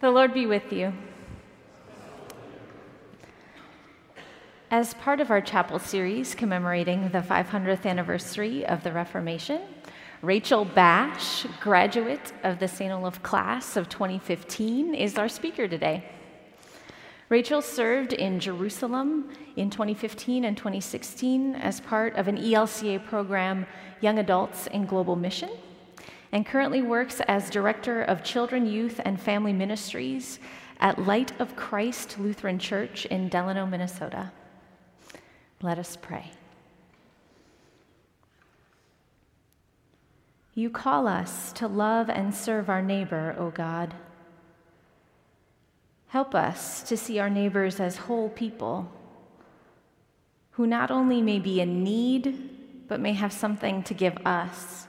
The Lord be with you. As part of our chapel series commemorating the 500th anniversary of the Reformation, Rachel Bash, graduate of the St. Olaf class of 2015, is our speaker today. Rachel served in Jerusalem in 2015 and 2016 as part of an ELCA program, Young Adults in Global Mission, and currently works as Director of Children, Youth, and Family Ministries at Light of Christ Lutheran Church in Delano, Minnesota. Let us pray. You call us to love and serve our neighbor, O God. Help us to see our neighbors as whole people who not only may be in need, but may have something to give us.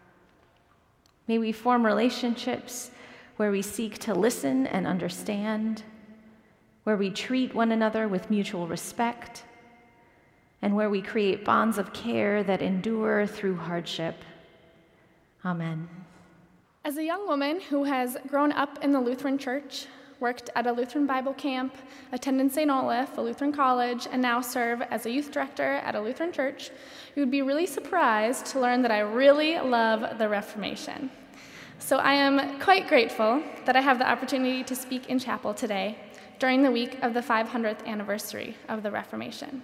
May we form relationships where we seek to listen and understand, where we treat one another with mutual respect, and where we create bonds of care that endure through hardship. Amen. As a young woman who has grown up in the Lutheran Church, worked at a Lutheran Bible camp, attended St. Olaf, a Lutheran college, and now serve as a youth director at a Lutheran church, you would be really surprised to learn that I really love the Reformation. So I am quite grateful that I have the opportunity to speak in chapel today during the week of the 500th anniversary of the Reformation.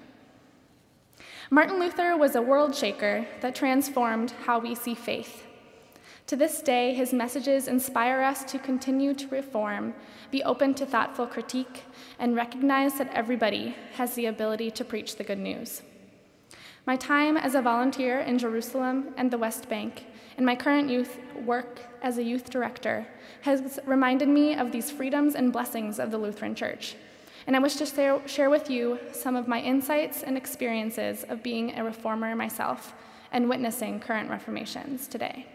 Martin Luther was a world shaker that transformed how we see faith. To this day, his messages inspire us to continue to reform, be open to thoughtful critique, and recognize that everybody has the ability to preach the good news. My time as a volunteer in Jerusalem and the West Bank, and my current youth work as a youth director, has reminded me of these freedoms and blessings of the Lutheran Church. And I wish to share with you some of my insights and experiences of being a reformer myself and witnessing current reformations today.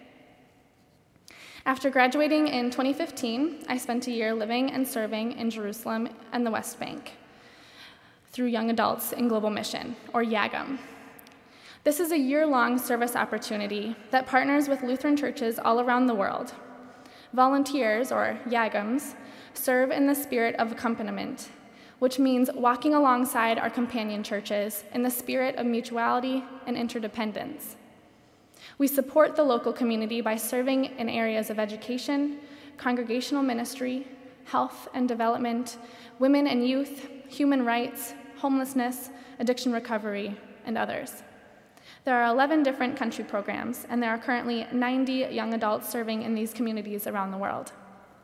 After graduating in 2015, I spent a year living and serving in Jerusalem and the West Bank through Young Adults in Global Mission, or YAGM. This is a year-long service opportunity that partners with Lutheran churches all around the world. Volunteers, or YAGMs, serve in the spirit of accompaniment, which means walking alongside our companion churches in the spirit of mutuality and interdependence. We support the local community by serving in areas of education, congregational ministry, health and development, women and youth, human rights, homelessness, addiction recovery, and others. There are 11 different country programs, and there are currently 90 young adults serving in these communities around the world.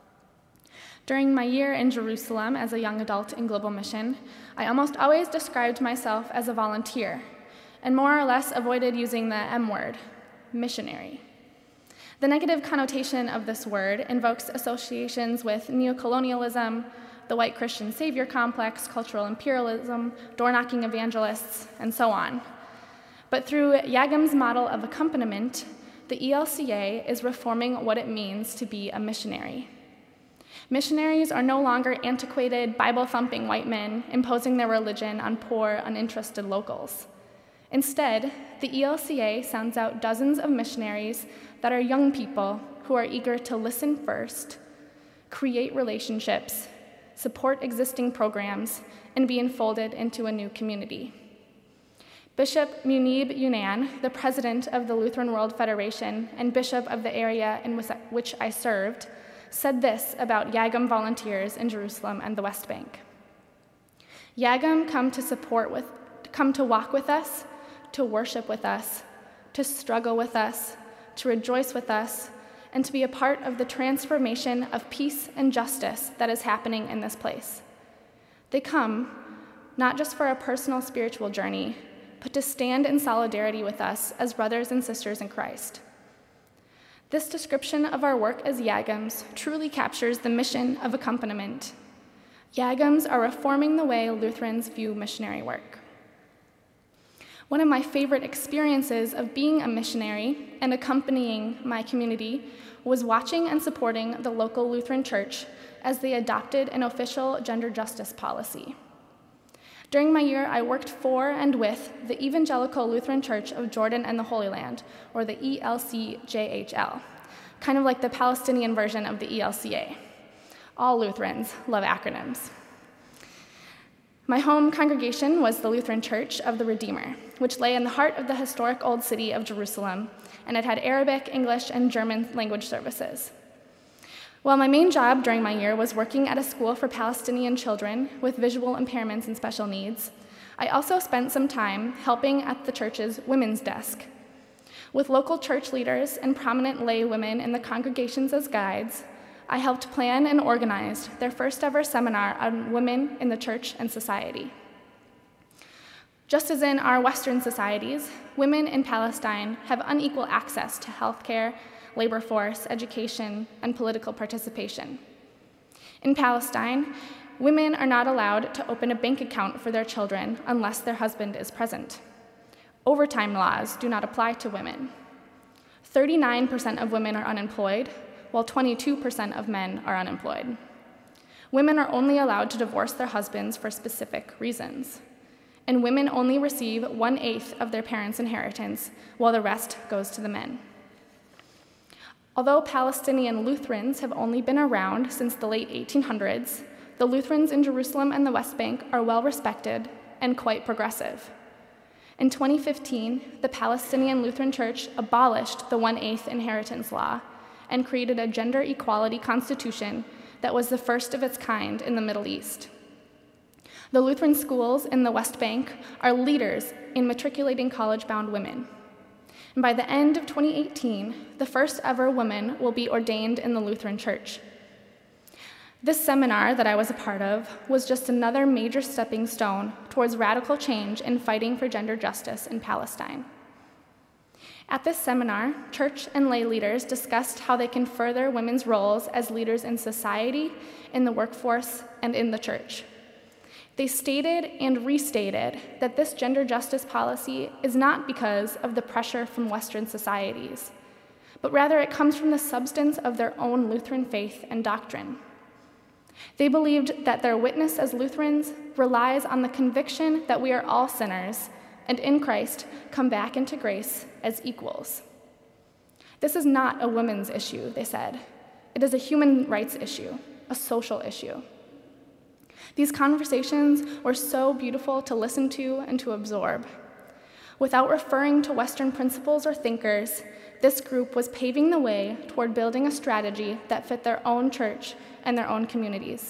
During my year in Jerusalem as a young adult in Global Mission, I almost always described myself as a volunteer, and more or less avoided using the M word, missionary. The negative connotation of this word invokes associations with neocolonialism, the white Christian savior complex, cultural imperialism, door-knocking evangelists, and so on. But through YAGM's model of accompaniment, the ELCA is reforming what it means to be a missionary. Missionaries are no longer antiquated, Bible-thumping white men imposing their religion on poor, uninterested locals. Instead, the ELCA sends out dozens of missionaries that are young people who are eager to listen first, create relationships, support existing programs, and be enfolded into a new community. Bishop Munib Yunan, the president of the Lutheran World Federation and bishop of the area in which I served, said this about YAGM volunteers in Jerusalem and the West Bank. YAGM come to walk with us, to worship with us, to struggle with us, to rejoice with us, and to be a part of the transformation of peace and justice that is happening in this place. They come not just for a personal spiritual journey, but to stand in solidarity with us as brothers and sisters in Christ. This description of our work as YAGMs truly captures the mission of accompaniment. YAGMs are reforming the way Lutherans view missionary work. One of my favorite experiences of being a missionary and accompanying my community was watching and supporting the local Lutheran church as they adopted an official gender justice policy. During my year, I worked for and with the Evangelical Lutheran Church of Jordan and the Holy Land, or the ELCJHL, kind of like the Palestinian version of the ELCA. All Lutherans love acronyms. My home congregation was the Lutheran Church of the Redeemer, which lay in the heart of the historic Old City of Jerusalem, and it had Arabic, English, and German language services. While my main job during my year was working at a school for Palestinian children with visual impairments and special needs, I also spent some time helping at the church's women's desk. With local church leaders and prominent lay women in the congregations as guides, I helped plan and organize their first ever seminar on women in the church and society. Just as in our Western societies, women in Palestine have unequal access to healthcare, labor force, education, and political participation. In Palestine, women are not allowed to open a bank account for their children unless their husband is present. Overtime laws do not apply to women. 39% of women are unemployed, while 22% of men are unemployed. Women are only allowed to divorce their husbands for specific reasons, and women only receive 1/8 of their parents' inheritance, while the rest goes to the men. Although Palestinian Lutherans have only been around since the late 1800s, the Lutherans in Jerusalem and the West Bank are well respected and quite progressive. In 2015, the Palestinian Lutheran Church abolished the 1/8 inheritance law and created a gender equality constitution that was the first of its kind in the Middle East. The Lutheran schools in the West Bank are leaders in matriculating college-bound women. And by the end of 2018, the first ever woman will be ordained in the Lutheran Church. This seminar that I was a part of was just another major stepping stone towards radical change in fighting for gender justice in Palestine. At this seminar, church and lay leaders discussed how they can further women's roles as leaders in society, in the workforce, and in the church. They stated and restated that this gender justice policy is not because of the pressure from Western societies, but rather it comes from the substance of their own Lutheran faith and doctrine. They believed that their witness as Lutherans relies on the conviction that we are all sinners and in Christ come back into grace as equals. This is not a women's issue, they said. It is a human rights issue, a social issue. These conversations were so beautiful to listen to and to absorb. Without referring to Western principles or thinkers, this group was paving the way toward building a strategy that fit their own church and their own communities.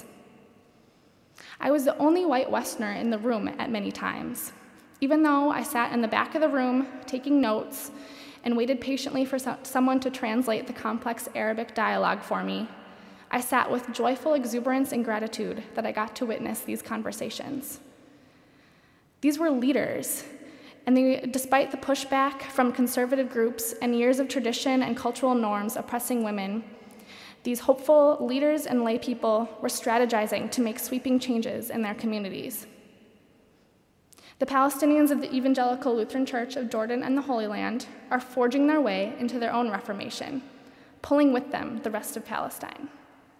I was the only white Westerner in the room at many times. Even though I sat in the back of the room taking notes and waited patiently for someone to translate the complex Arabic dialogue for me, I sat with joyful exuberance and gratitude that I got to witness these conversations. These were leaders, and despite the pushback from conservative groups and years of tradition and cultural norms oppressing women, these hopeful leaders and lay people were strategizing to make sweeping changes in their communities. The Palestinians of the Evangelical Lutheran Church of Jordan and the Holy Land are forging their way into their own reformation, pulling with them the rest of Palestine.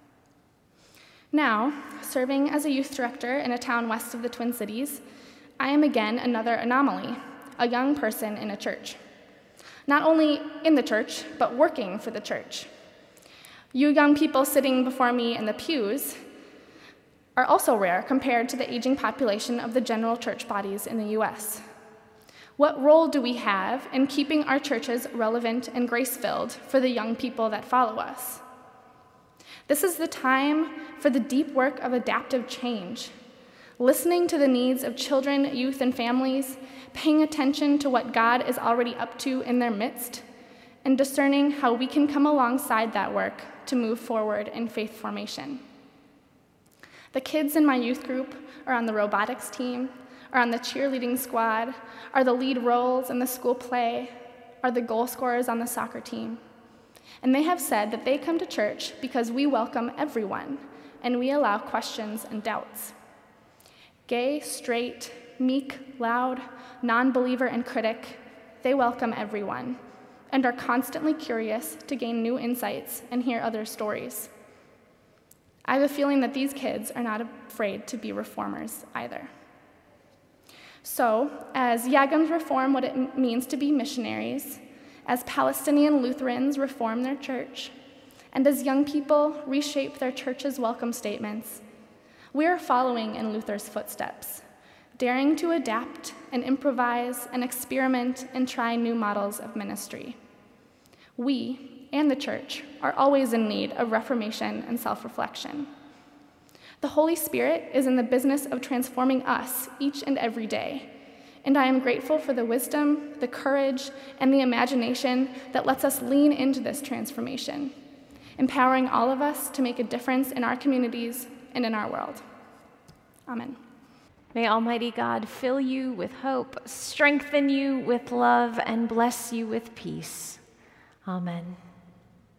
Now, serving as a youth director in a town west of the Twin Cities, I am again another anomaly, a young person in a church. Not only in the church, but working for the church. You young people sitting before me in the pews are also rare compared to the aging population of the general church bodies in the US. What role do we have in keeping our churches relevant and grace-filled for the young people that follow us? This is the time for the deep work of adaptive change, listening to the needs of children, youth, and families, paying attention to what God is already up to in their midst, and discerning how we can come alongside that work to move forward in faith formation. The kids in my youth group are on the robotics team, are on the cheerleading squad, are the lead roles in the school play, are the goal scorers on the soccer team. And they have said that they come to church because we welcome everyone, and we allow questions and doubts. Gay, straight, meek, loud, non-believer, and critic, they welcome everyone, and are constantly curious to gain new insights and hear other stories. I have a feeling that these kids are not afraid to be reformers either. So, as Yagams reform what it means to be missionaries, as Palestinian Lutherans reform their church, and as young people reshape their church's welcome statements, we are following in Luther's footsteps, daring to adapt and improvise and experiment and try new models of ministry. We, and the church, are always in need of reformation and self-reflection. The Holy Spirit is in the business of transforming us each and every day, and I am grateful for the wisdom, the courage, and the imagination that lets us lean into this transformation, empowering all of us to make a difference in our communities and in our world. Amen. May Almighty God fill you with hope, strengthen you with love, and bless you with peace. Amen.